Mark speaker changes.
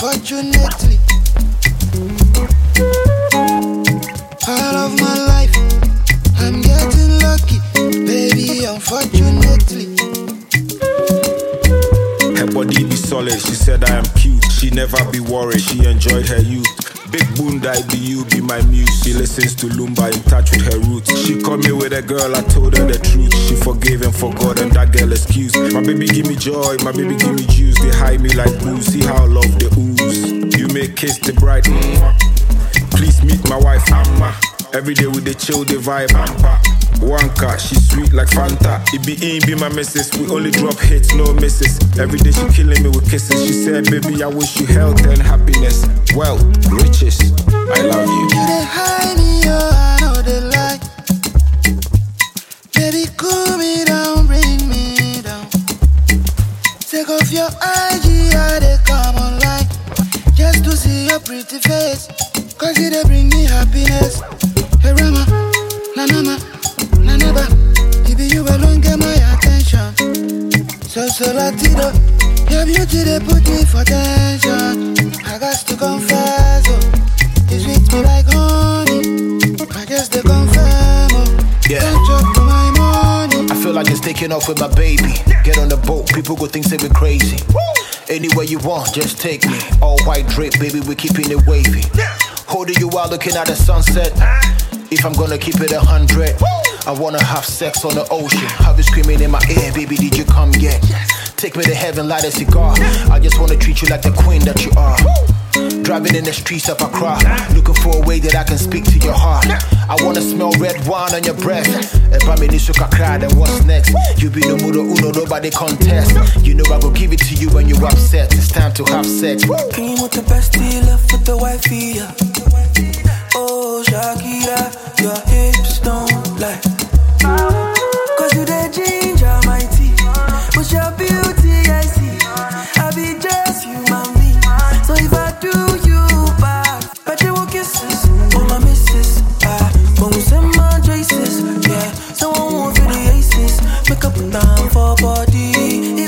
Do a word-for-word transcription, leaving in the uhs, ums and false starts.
Speaker 1: unfortunately. All of my life, I'm getting lucky, baby, unfortunately.
Speaker 2: Her body be solid, she said I am cute. She never be worried, she enjoyed her youth. Big Bunda, be you, be my muse. She listens to Lumba, in touch with her roots. She called me with a girl, I told her the truth. She forgave and forgot, and that girl excused. My baby give me joy, my baby give me juice. They hide me like booze, see how I love the ooze. You make kiss the bride, please meet my wife, Amma. Every day with the chill, the vibe, Amma. Wanka, she sweet like Fanta. It be in, be my missus. We only drop hits, no misses. Every day she killing me with kisses. She said, baby, I wish you health and happiness. Well, riches, I love you.
Speaker 1: You dey hide me, oh, I know they lie. Baby, cool me down, bring me down. Take off your I G, I dey come online just to see your pretty face. Cause it dey bring me happiness. Hey Rama, na na na never, baby, you alone get my attention. So, so latido, your beauty, they put me for tension. I got to confess, oh, you sweet me like honey. I just to confirm, oh,
Speaker 3: yeah.
Speaker 1: Don't joke to my money.
Speaker 3: I feel like it's taking off with my baby. Get on the boat, people go think say we crazy. Anywhere you want, just take me. All white drip, baby, we keeping it wavy. Holding you while looking at the sunset. If I'm gonna keep it a hundred, I wanna have sex on the ocean. Have you screaming in my ear, baby, did you come yet? Take me to heaven, light a cigar. I just wanna treat you like the queen that you are. Driving in the streets of Accra, looking for a way that I can speak to your heart. I wanna smell red wine on your breath. If I'm in Isuka cry, then what's next? You be no mudo uno, nobody contest. You know I go give it to you when you're upset. It's time to have sex.
Speaker 4: Came with the best deal, with the wifey, yeah. Oh, Shakira, your hips don't lie. Cause you the ginger, my tea. With your beauty, I see. I be just you, mommy. So if I do you bad, but they will kisses. Oh, my missus, ah. When we send my traces, yeah. So I won't feel the aces. Make up and down for body.